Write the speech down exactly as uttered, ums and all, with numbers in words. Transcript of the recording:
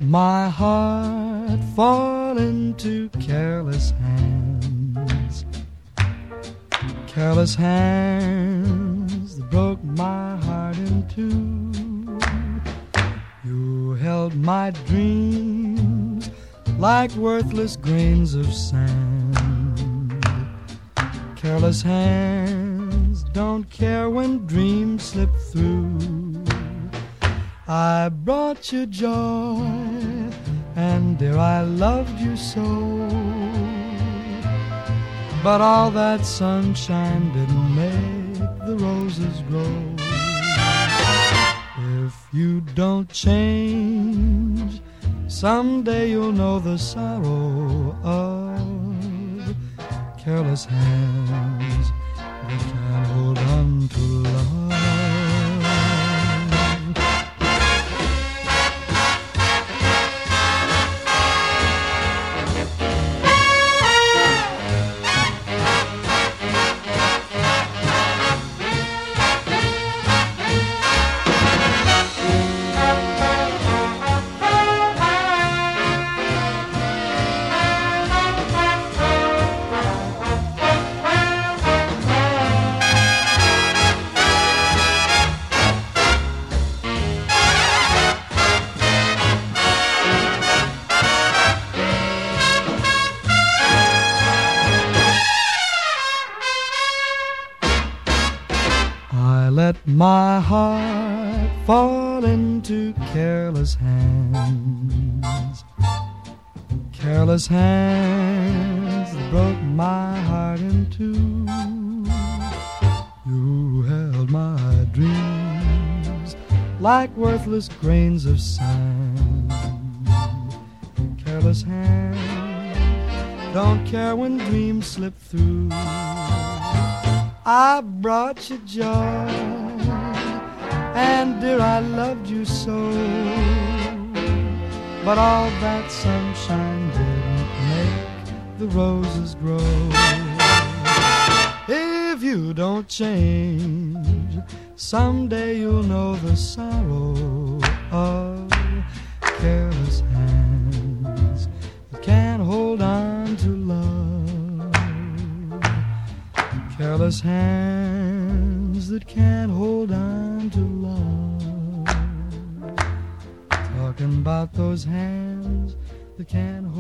my heart fall into careless hands, careless hands that broke my heart in two. You held my dreams like worthless grains of sand. Careless hands don't care when dreams slip through. I brought you joy, and dear, I loved you so. But all that sunshine didn't make the roses grow. If you don't change, someday you'll know the sorrow of careless hands that can't hold on to love. My heart fall into careless hands, careless hands that broke my heart in two. You held my dreams like worthless grains of sand. Careless hands don't care when dreams slip through. I brought you joy, and dear, I loved you so. But all that sunshine didn't make the roses grow. If you don't change, someday you'll know the sorrow of careless hands that can't hold on to love. Careless hands that can't hold on to love. Talking about those hands that can't hold